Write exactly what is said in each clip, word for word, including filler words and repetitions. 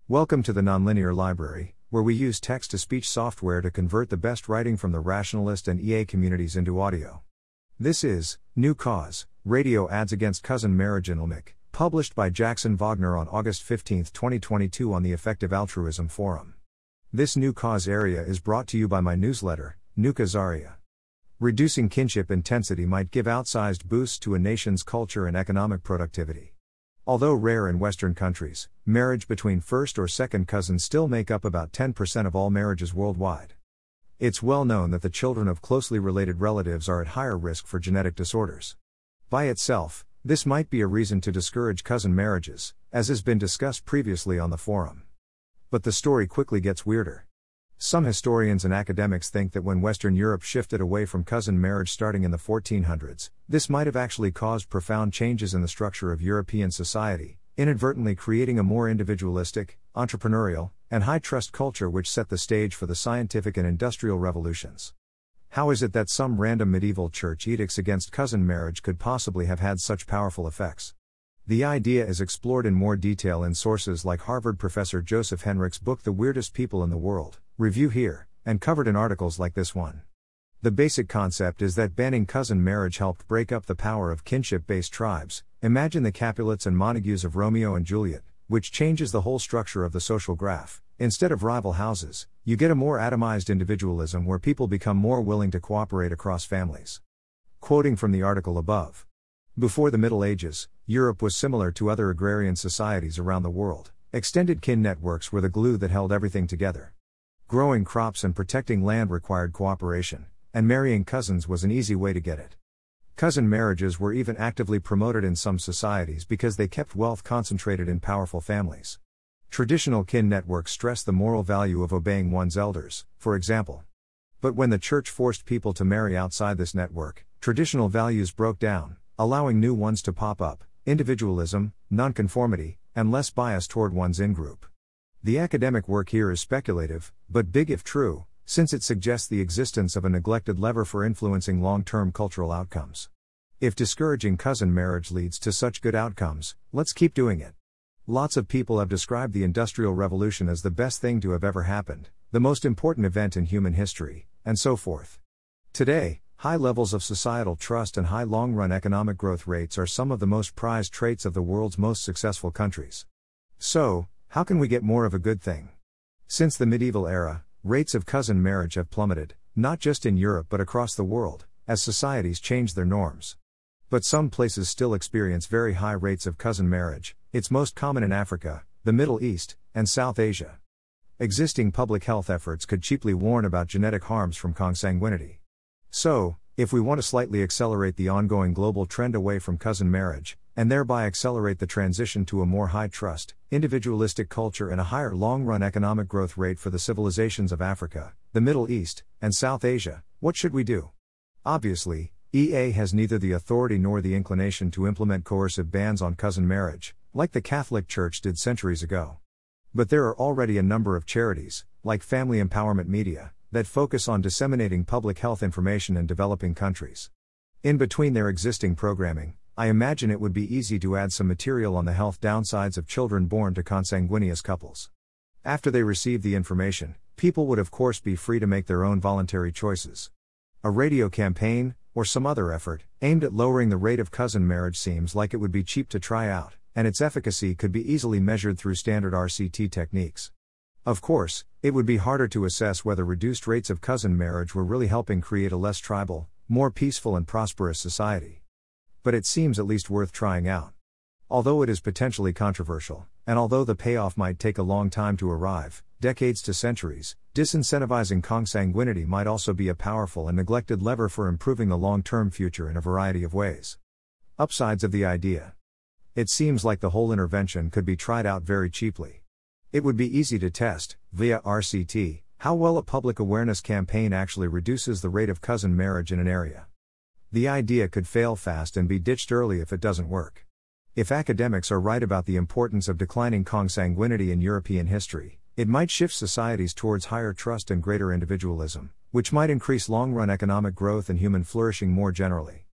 Welcome to the Nonlinear Library, where we use text-to-speech software to convert the best writing from the rationalist and E A communities into audio. This is New Cause, Radio Ads Against Cousin Marriage in L M I C, published by Jackson Wagner on August fifteenth, twenty twenty-two on the Effective Altruism Forum. This New Cause area is brought to you by my newsletter, New Causaria. Reducing kinship intensity might give outsized boosts to a nation's culture and economic productivity. Although rare in Western countries, marriage between first or second cousins still make up about ten percent of all marriages worldwide. It's well known that the children of closely related relatives are at higher risk for genetic disorders. By itself, this might be a reason to discourage cousin marriages, as has been discussed previously on the forum. But the story quickly gets weirder. Some historians and academics think that when Western Europe shifted away from cousin marriage starting in the fourteen hundreds, this might have actually caused profound changes in the structure of European society, inadvertently creating a more individualistic, entrepreneurial, and high-trust culture which set the stage for the scientific and industrial revolutions. How is it that some random medieval church edicts against cousin marriage could possibly have had such powerful effects? The idea is explored in more detail in sources like Harvard professor Joseph Henrich's book The Weirdest People in the World, Review Here, and covered in articles like this one. The basic concept is that banning cousin marriage helped break up the power of kinship-based tribes. Imagine the Capulets and Montagues of Romeo and Juliet, which changes the whole structure of the social graph. Instead of rival houses, you get a more atomized individualism where people become more willing to cooperate across families. Quoting from the article above. Before the Middle Ages, Europe was similar to other agrarian societies around the world. Extended kin networks were the glue that held everything together. Growing crops and protecting land required cooperation, and marrying cousins was an easy way to get it. Cousin marriages were even actively promoted in some societies because they kept wealth concentrated in powerful families. Traditional kin networks stress the moral value of obeying one's elders, for example. But when the church forced people to marry outside this network, traditional values broke down, allowing new ones to pop up: individualism, nonconformity, and less bias toward one's in-group. The academic work here is speculative, but big if true, since it suggests the existence of a neglected lever for influencing long-term cultural outcomes. If discouraging cousin marriage leads to such good outcomes, let's keep doing it. Lots of people have described the Industrial Revolution as the best thing to have ever happened, the most important event in human history, and so forth. Today, high levels of societal trust and high long-run economic growth rates are some of the most prized traits of the world's most successful countries. So, how can we get more of a good thing? Since the medieval era, rates of cousin marriage have plummeted, not just in Europe but across the world, as societies change their norms. But some places still experience very high rates of cousin marriage. It's most common in Africa, the Middle East, and South Asia. Existing public health efforts could cheaply warn about genetic harms from consanguinity. So, if we want to slightly accelerate the ongoing global trend away from cousin marriage, and thereby accelerate the transition to a more high-trust, individualistic culture and a higher long-run economic growth rate for the civilizations of Africa, the Middle East, and South Asia, what should we do? Obviously, E A has neither the authority nor the inclination to implement coercive bans on cousin marriage, like the Catholic Church did centuries ago. But there are already a number of charities, like Family Empowerment Media, that focus on disseminating public health information in developing countries. In between their existing programming, I imagine it would be easy to add some material on the health downsides of children born to consanguineous couples. After they receive the information, people would of course be free to make their own voluntary choices. A radio campaign, or some other effort, aimed at lowering the rate of cousin marriage seems like it would be cheap to try out, and its efficacy could be easily measured through standard R C T techniques. Of course, it would be harder to assess whether reduced rates of cousin marriage were really helping create a less tribal, more peaceful and prosperous society. But it seems at least worth trying out. Although it is potentially controversial, and although the payoff might take a long time to arrive, decades to centuries, disincentivizing consanguinity might also be a powerful and neglected lever for improving the long-term future in a variety of ways. Upsides of the idea. It seems like the whole intervention could be tried out very cheaply. It would be easy to test, via R C T, how well a public awareness campaign actually reduces the rate of cousin marriage in an area. The idea could fail fast and be ditched early if it doesn't work. If academics are right about the importance of declining consanguinity in European history, it might shift societies towards higher trust and greater individualism, which might increase long-run economic growth and human flourishing more generally.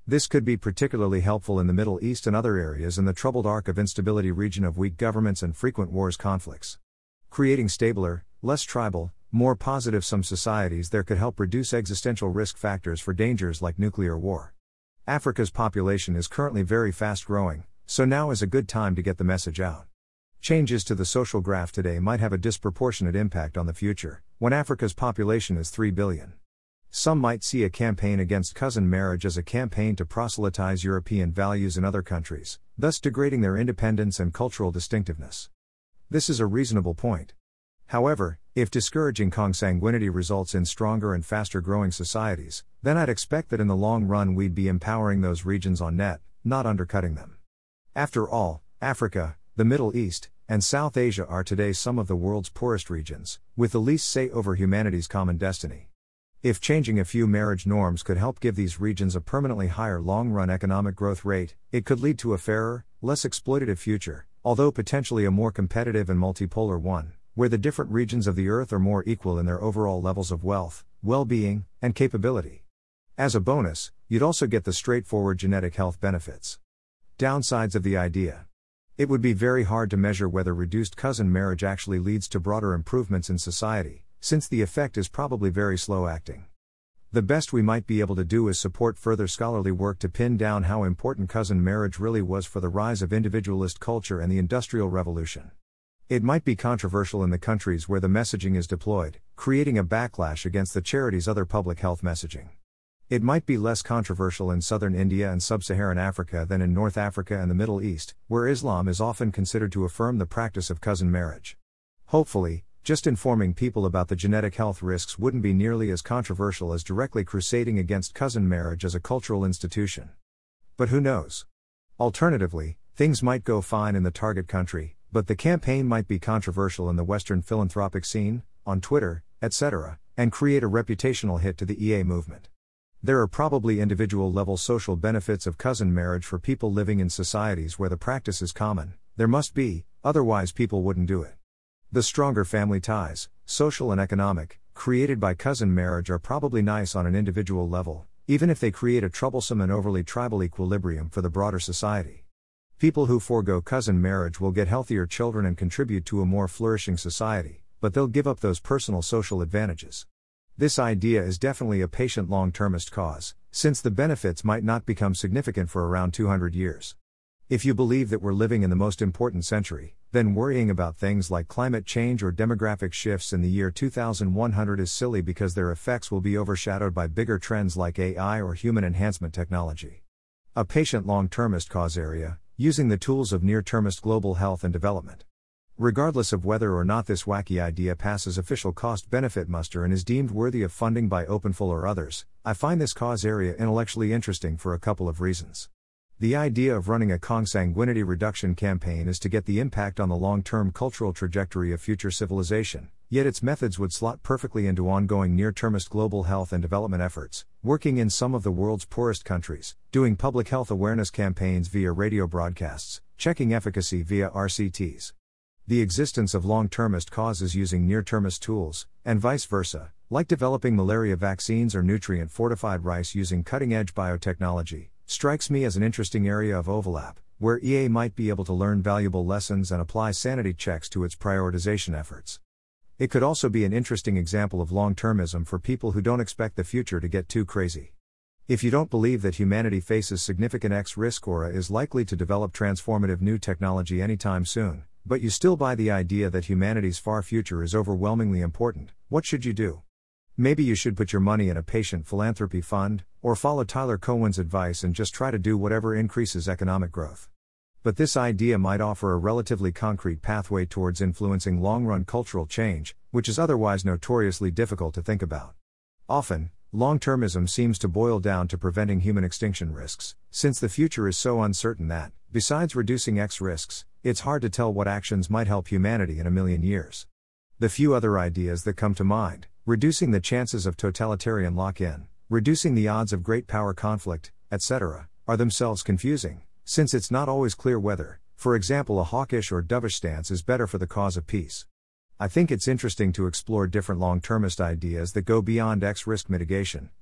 This could be particularly helpful in the Middle East and other areas in the troubled arc of instability region of weak governments and frequent wars conflicts. Creating stabler, less tribal, more positive-sum societies there could help reduce existential risk factors for dangers like nuclear war. Africa's population is currently very fast-growing, so now is a good time to get the message out. Changes to the social graph today might have a disproportionate impact on the future, when Africa's population is three billion. Some might see a campaign against cousin marriage as a campaign to proselytize European values in other countries, thus degrading their independence and cultural distinctiveness. This is a reasonable point. However, if discouraging consanguinity results in stronger and faster growing societies, then I'd expect that in the long run we'd be empowering those regions on net, not undercutting them. After all, Africa, the Middle East, and South Asia are today some of the world's poorest regions, with the least say over humanity's common destiny. If changing a few marriage norms could help give these regions a permanently higher long-run economic growth rate, it could lead to a fairer, less exploitative future, although potentially a more competitive and multipolar one, where the different regions of the Earth are more equal in their overall levels of wealth, well-being, and capability. As a bonus, you'd also get the straightforward genetic health benefits. Downsides of the idea. It would be very hard to measure whether reduced cousin marriage actually leads to broader improvements in society, since the effect is probably very slow-acting. The best we might be able to do is support further scholarly work to pin down how important cousin marriage really was for the rise of individualist culture and the Industrial Revolution. It might be controversial in the countries where the messaging is deployed, creating a backlash against the charity's other public health messaging. It might be less controversial in southern India and sub-Saharan Africa than in North Africa and the Middle East, where Islam is often considered to affirm the practice of cousin marriage. Hopefully, just informing people about the genetic health risks wouldn't be nearly as controversial as directly crusading against cousin marriage as a cultural institution. But who knows? Alternatively, things might go fine in the target country, but the campaign might be controversial in the Western philanthropic scene, on Twitter, et cetera, and create a reputational hit to the E A movement. There are probably individual-level social benefits of cousin marriage for people living in societies where the practice is common. There must be, otherwise people wouldn't do it. The stronger family ties, social and economic, created by cousin marriage are probably nice on an individual level, even if they create a troublesome and overly tribal equilibrium for the broader society. People who forego cousin marriage will get healthier children and contribute to a more flourishing society, but they'll give up those personal social advantages. This idea is definitely a patient long-termist cause, since the benefits might not become significant for around two hundred years. If you believe that we're living in the most important century, then worrying about things like climate change or demographic shifts in the year two thousand one hundred is silly because their effects will be overshadowed by bigger trends like A I or human enhancement technology. A patient long-termist cause area, using the tools of near-termist global health and development. Regardless of whether or not this wacky idea passes official cost-benefit muster and is deemed worthy of funding by Openful or others, I find this cause area intellectually interesting for a couple of reasons. The idea of running a consanguinity reduction campaign is to get the impact on the long-term cultural trajectory of future civilization, yet its methods would slot perfectly into ongoing near-termist global health and development efforts, working in some of the world's poorest countries, doing public health awareness campaigns via radio broadcasts, checking efficacy via R C Ts. The existence of long-termist causes using near-termist tools, and vice versa, like developing malaria vaccines or nutrient-fortified rice using cutting-edge biotechnology, strikes me as an interesting area of overlap, where E A might be able to learn valuable lessons and apply sanity checks to its prioritization efforts. It could also be an interesting example of long-termism for people who don't expect the future to get too crazy. If you don't believe that humanity faces significant X risk or is likely to develop transformative new technology anytime soon, but you still buy the idea that humanity's far future is overwhelmingly important, what should you do? Maybe you should put your money in a patient philanthropy fund, or follow Tyler Cowen's advice and just try to do whatever increases economic growth. But this idea might offer a relatively concrete pathway towards influencing long-run cultural change, which is otherwise notoriously difficult to think about. Often, long-termism seems to boil down to preventing human extinction risks, since the future is so uncertain that, besides reducing X risks, it's hard to tell what actions might help humanity in a million years. The few other ideas that come to mind: reducing the chances of totalitarian lock-in, reducing the odds of great power conflict, et cetera, are themselves confusing, since it's not always clear whether, for example, a hawkish or dovish stance is better for the cause of peace. I think it's interesting to explore different long-termist ideas that go beyond X risk mitigation,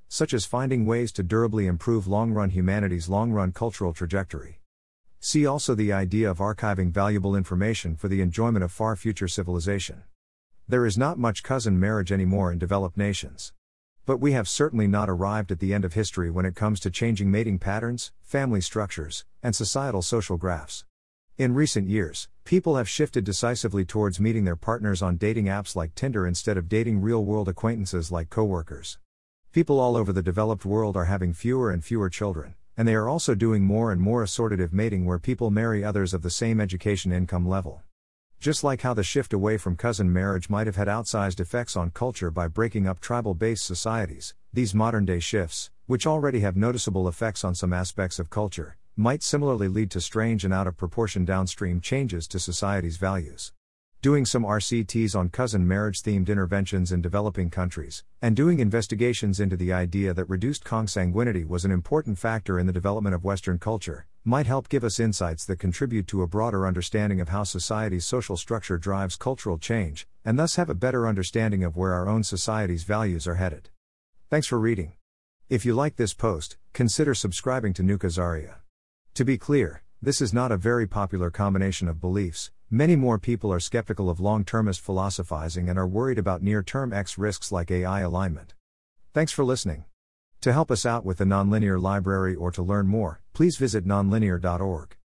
such as finding ways to durably improve long-run humanity's long-run cultural trajectory. See also the idea of archiving valuable information for the enjoyment of far future civilization. There is not much cousin marriage anymore in developed nations. But we have certainly not arrived at the end of history when it comes to changing mating patterns, family structures, and societal social graphs. In recent years, people have shifted decisively towards meeting their partners on dating apps like Tinder instead of dating real-world acquaintances like coworkers. People all over the developed world are having fewer and fewer children, and they are also doing more and more assortative mating where people marry others of the same education income level. Just like how the shift away from cousin marriage might have had outsized effects on culture by breaking up tribal-based societies, these modern-day shifts, which already have noticeable effects on some aspects of culture, might similarly lead to strange and out-of-proportion downstream changes to society's values. Doing some R C Ts on cousin marriage-themed interventions in developing countries, and doing investigations into the idea that reduced consanguinity was an important factor in the development of Western culture, might help give us insights that contribute to a broader understanding of how society's social structure drives cultural change, and thus have a better understanding of where our own society's values are headed. Thanks for reading. If you like this post, consider subscribing to Nuka Zaria. To be clear, this is not a very popular combination of beliefs. Many more people are skeptical of long-termist philosophizing and are worried about near-term X risks like A I alignment. Thanks for listening. To help us out with the Nonlinear Library or to learn more, please visit nonlinear dot org.